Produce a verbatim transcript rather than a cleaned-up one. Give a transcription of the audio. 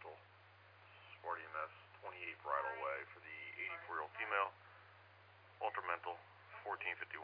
mental. Smart E M S, twenty-eight Bridal Way for the eighty-four-year-old female. Ultra mental, fourteen fifty-one.